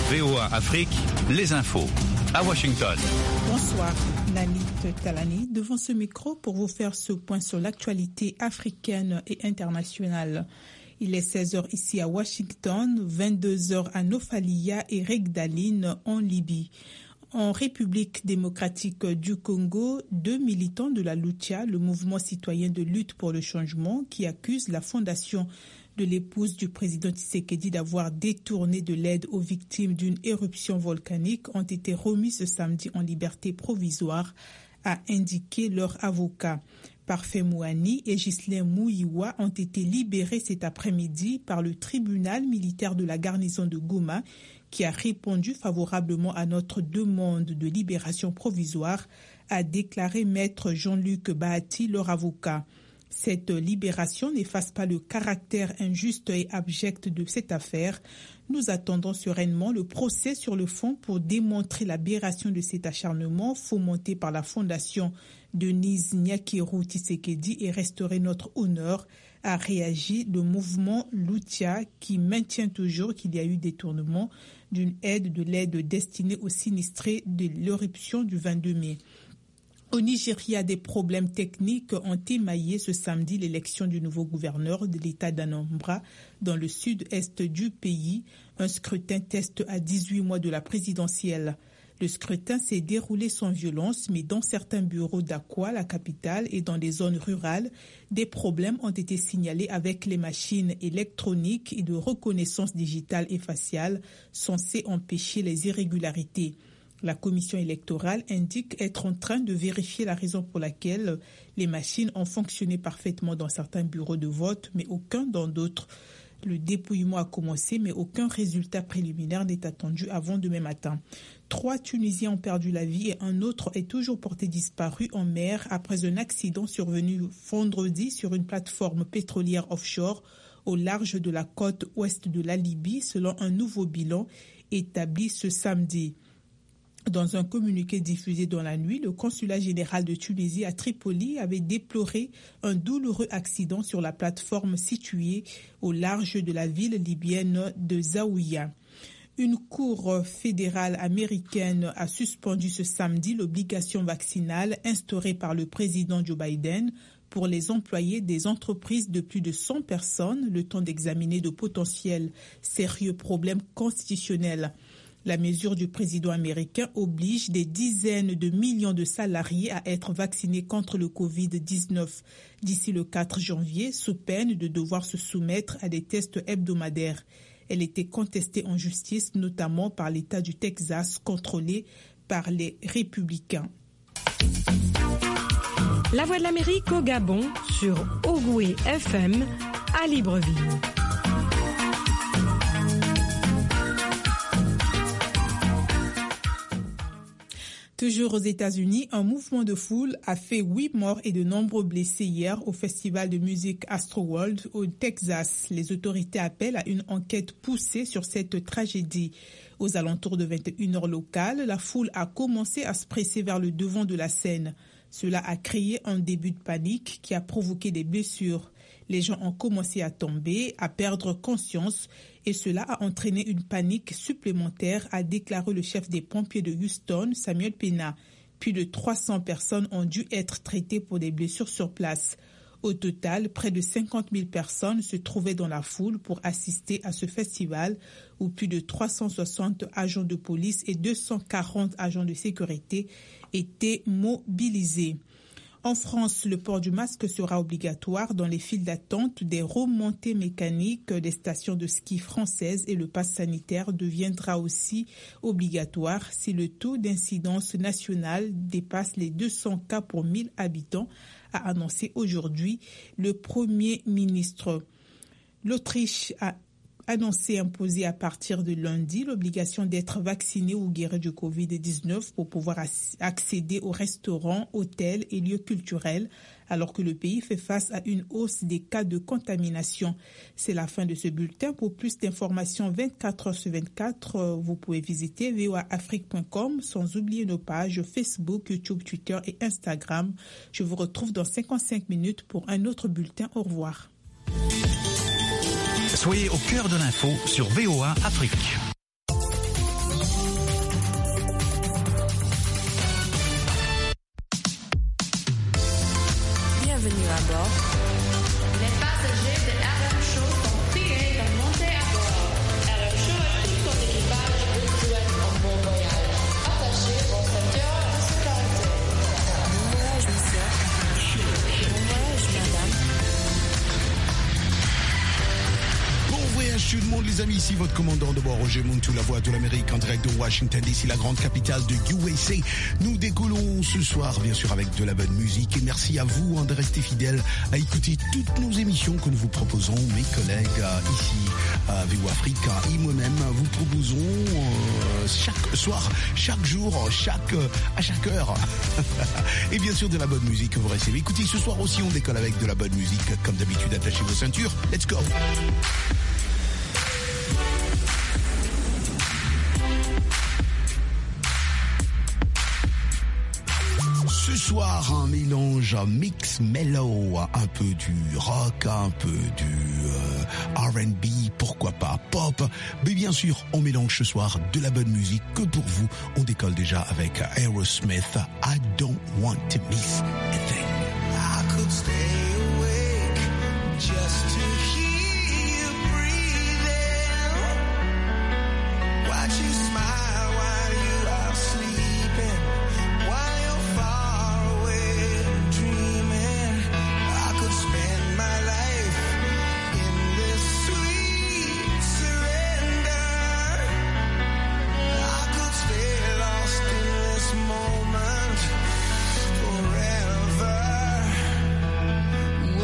VOA Afrique, les infos. À Washington. Bonsoir, Nanit Talani, devant ce micro pour vous faire ce point sur l'actualité africaine et internationale. Il est 16h ici à Washington, 22h à Nofalia et Regdaline en Libye. En République démocratique du Congo, 2 militants de la Lucha, le mouvement citoyen de lutte pour le changement, qui accusent la fondation de l'épouse du président Tshisekedi d'avoir détourné de l'aide aux victimes d'une éruption volcanique, ont été remis ce samedi en liberté provisoire, a indiqué leur avocat. Parfait Mouani et Ghislain Mouiwa ont été libérés cet après-midi par le tribunal militaire de la garnison de Goma, qui a répondu favorablement à notre demande de libération provisoire, a déclaré maître Jean-Luc Bahati, leur avocat. Cette libération n'efface pas le caractère injuste et abject de cette affaire. Nous attendons sereinement le procès sur le fond pour démontrer l'aberration de cet acharnement fomenté par la fondation Denise Nyakeru Tshisekedi et restaurer notre honneur, a réagi le mouvement Lucha qui maintient toujours qu'il y a eu détournement de l'aide destinée aux sinistrés de l'éruption du 22 mai. Au Nigeria, des problèmes techniques ont émaillé ce samedi l'élection du nouveau gouverneur de l'État d'Anambra dans le sud-est du pays, un scrutin test à 18 mois de la présidentielle. Le scrutin s'est déroulé sans violence, mais dans certains bureaux d'Akwa, la capitale, et dans des zones rurales, des problèmes ont été signalés avec les machines électroniques et de reconnaissance digitale et faciale censées empêcher les irrégularités. La commission électorale indique être en train de vérifier la raison pour laquelle les machines ont fonctionné parfaitement dans certains bureaux de vote, mais aucun dans d'autres. Le dépouillement a commencé, mais aucun résultat préliminaire n'est attendu avant demain matin. 3 Tunisiens ont perdu la vie et un autre est toujours porté disparu en mer après un accident survenu vendredi sur une plateforme pétrolière offshore au large de la côte ouest de la Libye, selon un nouveau bilan établi ce samedi. Dans un communiqué diffusé dans la nuit, le consulat général de Tunisie à Tripoli avait déploré un douloureux accident sur la plateforme située au large de la ville libyenne de Zaouïa. Une cour fédérale américaine a suspendu ce samedi l'obligation vaccinale instaurée par le président Joe Biden pour les employés des entreprises de plus de 100 personnes, le temps d'examiner de potentiels sérieux problèmes constitutionnels. La mesure du président américain oblige des dizaines de millions de salariés à être vaccinés contre le Covid-19 d'ici le 4 janvier, sous peine de devoir se soumettre à des tests hebdomadaires. Elle était contestée en justice, notamment par l'État du Texas, contrôlé par les républicains. La Voix de l'Amérique au Gabon sur Ogoué FM à Libreville. Toujours aux États-Unis, un mouvement de foule a fait 8 morts et de nombreux blessés hier au festival de musique Astroworld au Texas. Les autorités appellent à une enquête poussée sur cette tragédie. Aux alentours de 21h locales, la foule a commencé à se presser vers le devant de la scène. Cela a créé un début de panique qui a provoqué des blessures. Les gens ont commencé à tomber, à perdre conscience et cela a entraîné une panique supplémentaire, a déclaré le chef des pompiers de Houston, Samuel Pena. Plus de 300 personnes ont dû être traitées pour des blessures sur place. Au total, près de 50 000 personnes se trouvaient dans la foule pour assister à ce festival où plus de 360 agents de police et 240 agents de sécurité étaient mobilisés. En France, le port du masque sera obligatoire dans les files d'attente des remontées mécaniques des stations de ski françaises et le pass sanitaire deviendra aussi obligatoire si le taux d'incidence nationale dépasse les 200 cas pour 1000 habitants, a annoncé aujourd'hui le Premier ministre. L'Autriche a annoncé imposer à partir de lundi l'obligation d'être vacciné ou guéri du Covid-19 pour pouvoir accéder aux restaurants, hôtels et lieux culturels, alors que le pays fait face à une hausse des cas de contamination. C'est la fin de ce bulletin. Pour plus d'informations 24 heures sur 24, vous pouvez visiter voaafrique.com, sans oublier nos pages Facebook, YouTube, Twitter et Instagram. Je vous retrouve dans 55 minutes pour un autre bulletin. Au revoir. Soyez au cœur de l'info sur VOA Afrique. tout le monde les amis, ici votre commandant de bord Roger Montou, la voix de l'Amérique en direct de Washington DC, la grande capitale de USA. Nous décollons ce soir bien sûr avec de la bonne musique et merci à vous de rester fidèles à écouter toutes nos émissions que nous vous proposons, mes collègues ici à VO Afrique et moi-même vous proposons chaque soir, chaque jour, à chaque heure et bien sûr de la bonne musique que vous recevez. Écoutez, ce soir aussi on décolle avec de la bonne musique comme d'habitude, attachez vos ceintures, let's go. Ce soir, un mélange mix mellow, un peu du rock, un peu du R&B, pourquoi pas pop. Mais bien sûr, on mélange ce soir de la bonne musique que pour vous. On décolle déjà avec Aerosmith, I Don't Want to Miss a Thing. I could stay awake just to hear you breathing. Watch you smile while you are sleeping. While you're far away dreaming. I could spend my life in this sweet surrender. I could stay lost in this moment forever.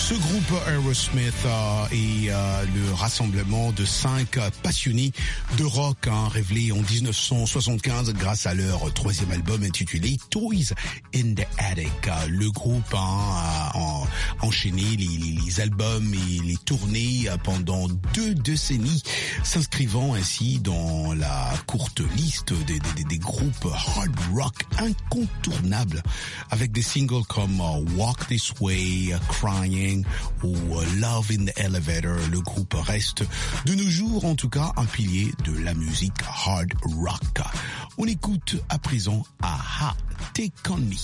Ce groupe Aerosmith est le rassemblement de 5 passionnés de rock révélés en 1975 grâce à leur 3e album intitulé Toys in the Attic. Le groupe a enchaîné les albums et les tournées pendant 2 décennies, s'inscrivant ainsi dans la courte liste des groupes hard rock incontournables avec des singles comme Walk This Way, Crying ou Love in the Elevator. Le groupe reste de nos jours en tout cas un pilier de la musique hard rock. On écoute à présent Aha, Take On Me.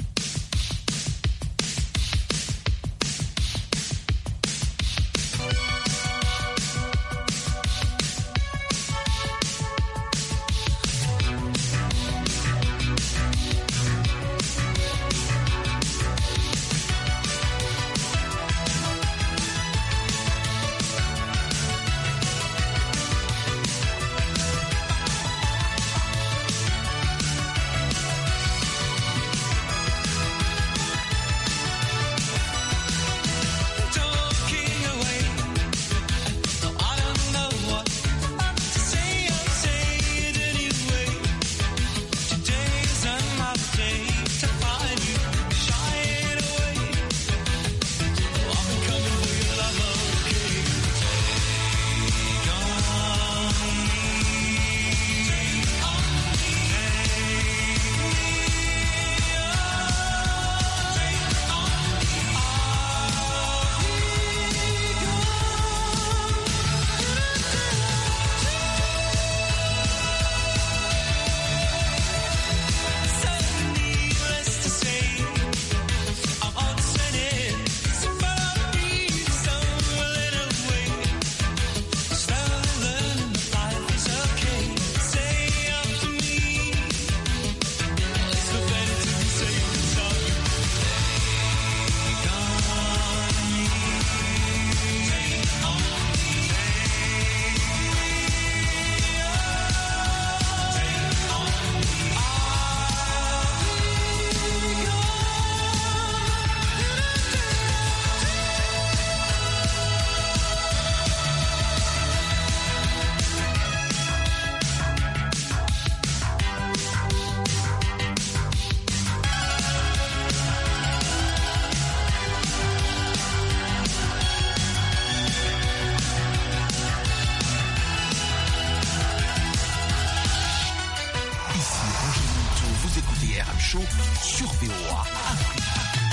Sur VOA Afrique.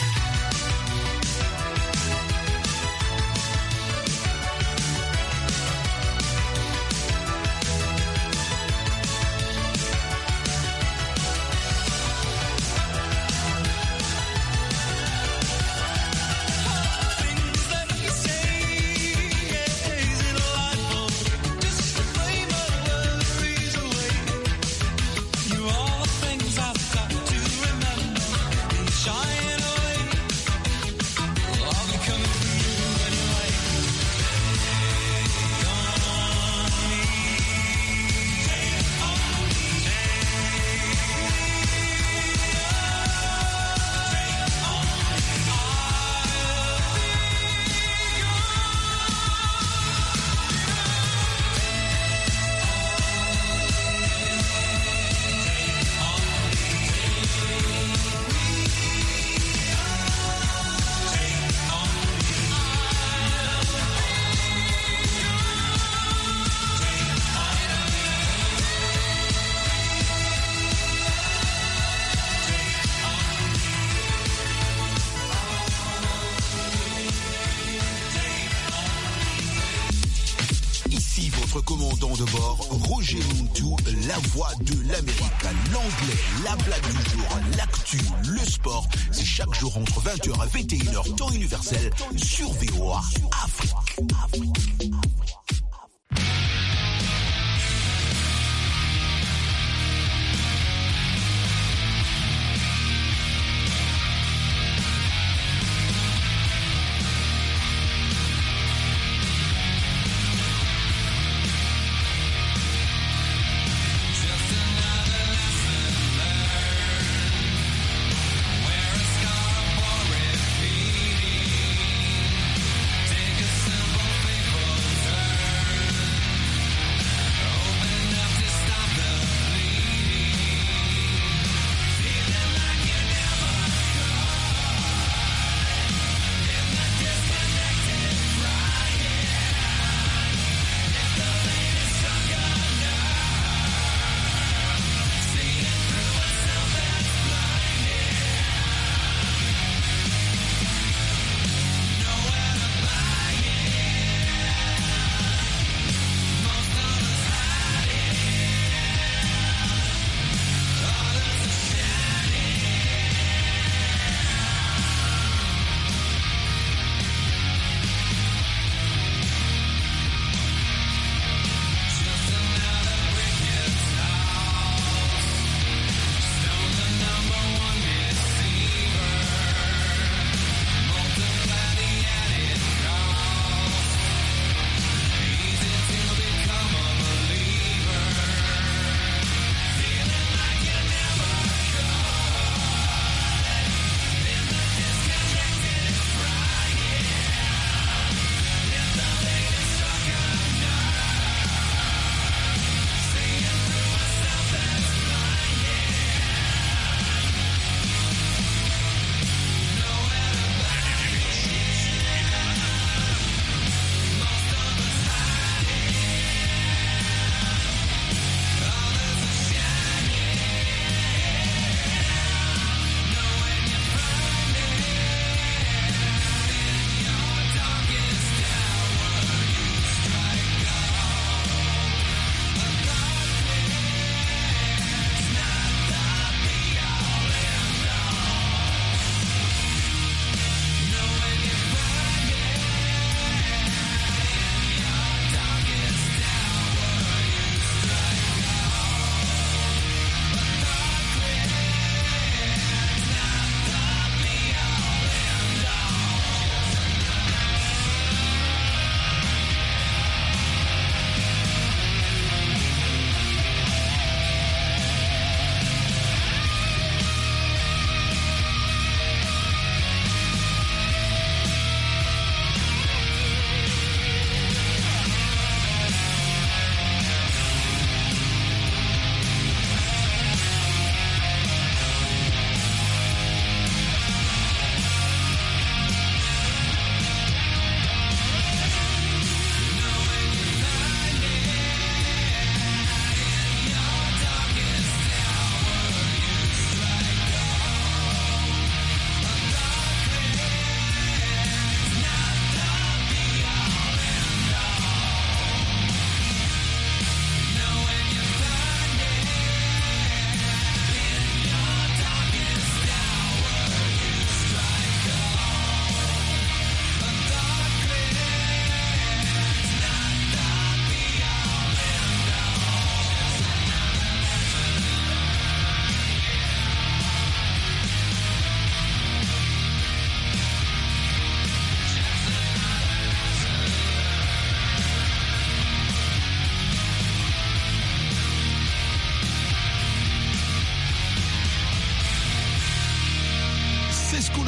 Commandant de bord, Roger Muntu, la voix de l'Amérique, l'anglais, la blague du jour, l'actu, le sport, c'est chaque jour entre 20h et 21h, temps universel, sur VOA Afrique.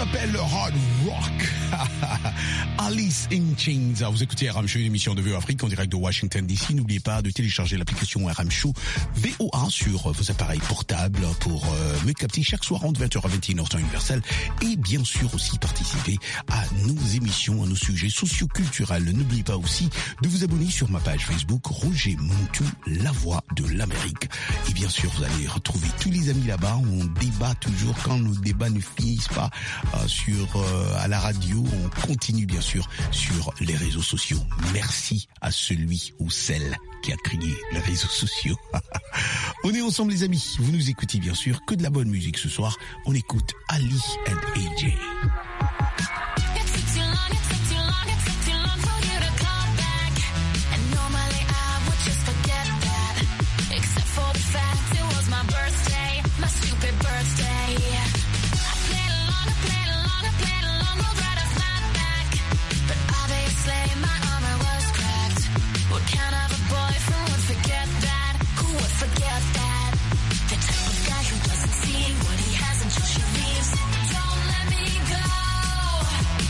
appelle le hard rock. Alice in Chains. Vous écoutez RM Show, une émission de VOA Afrique en direct de Washington DC. N'oubliez pas de télécharger l'application RM Show VOA sur vos appareils portables pour me capter chaque soir entre 20h à 21h temps universel, et bien sûr aussi participer à nos émissions, à nos sujets socio-culturels. N'oubliez pas aussi de vous abonner sur ma page Facebook Roger Montou, la voix de l'Amérique. Et bien sûr, vous allez retrouver tous les amis là-bas. On débat toujours quand nos débats ne finissent pas à la radio. On continue bien sûr sur les réseaux sociaux. Merci à celui ou celle qui a créé les réseaux sociaux. On est ensemble les amis. Vous nous écoutez bien sûr que de la bonne musique ce soir. On écoute Ali and AJ. Don't let me go.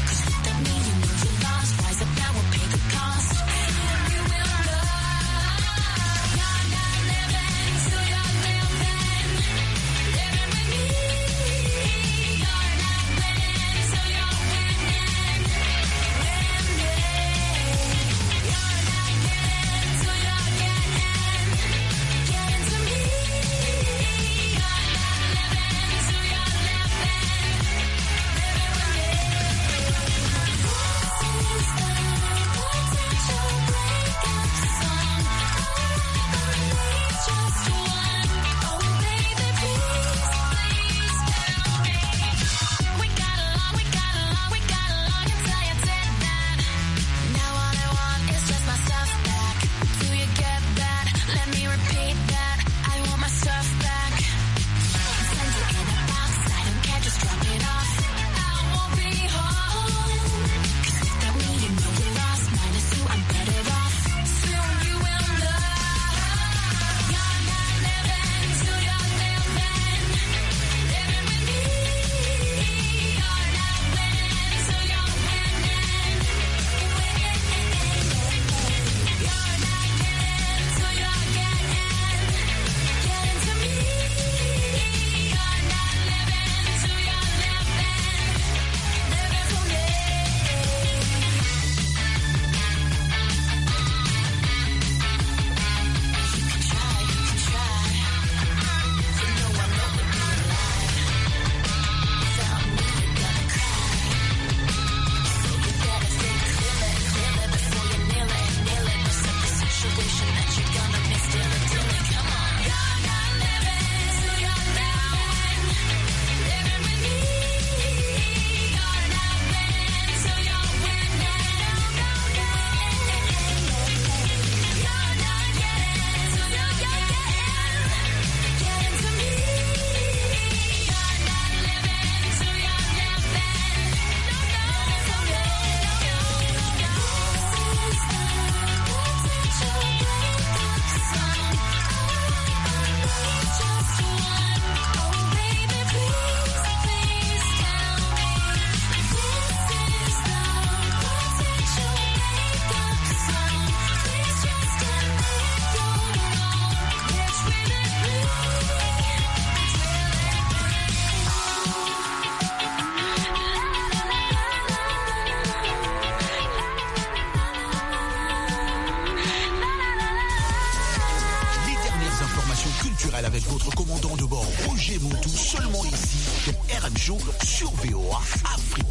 avec votre commandant de bord Roger Montou, seulement ici, dans RM Show sur VOA Afrique.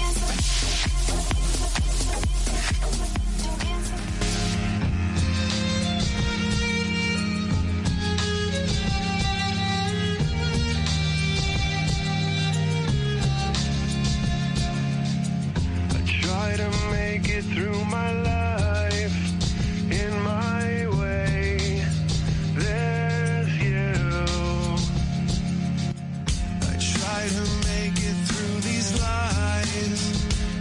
Through my life, in my way, there's you. I try to make it through these lies,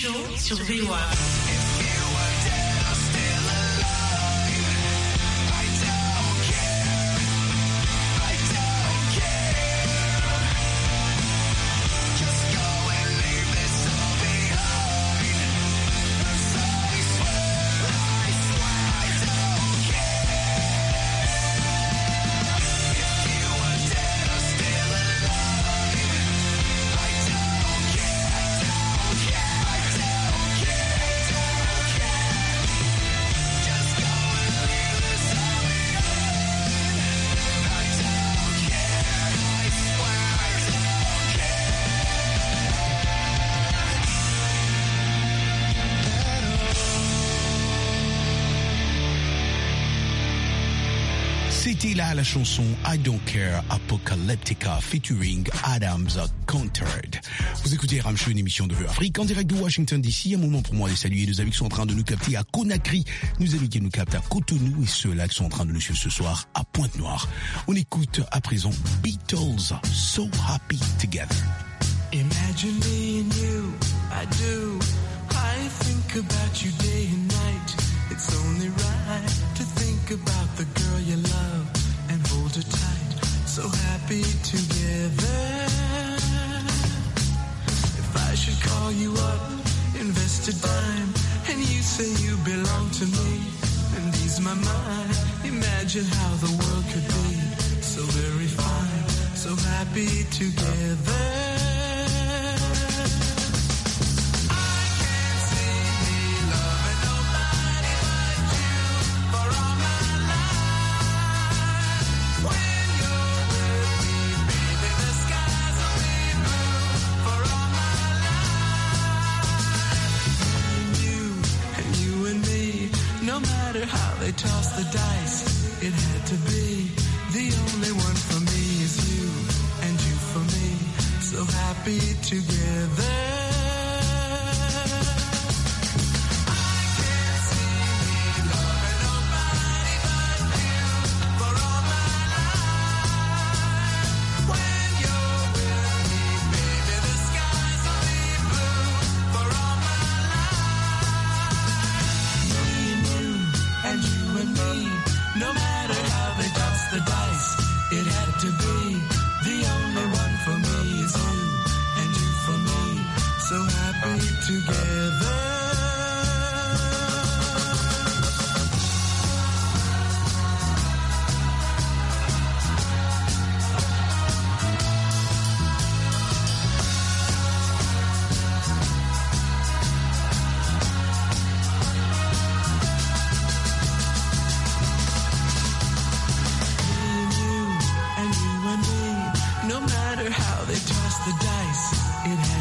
chaud sur VOA. C'était là la chanson I Don't Care Apocalyptica featuring Adams Countered. Vous écoutez Ramshow, une émission de Afrique en direct de Washington DC. Un moment pour moi de saluer nos amis qui sont en train de nous capter à Conakry, nos amis qui nous captent à Cotonou et ceux-là qui sont en train de nous suivre ce soir à Pointe-Noire. On écoute à présent Beatles, So Happy Together. Imagine me and you, I do. I think about you day and night. It's only right to think about the girl you love and hold her tight. So happy together. If I should call you up, invest a dime, and you say you belong to me, and ease my mind. Imagine how the world could be so very fine, so happy together. No matter how they toss the dice, it had to be. The only one for me is you, and you for me. So happy together. It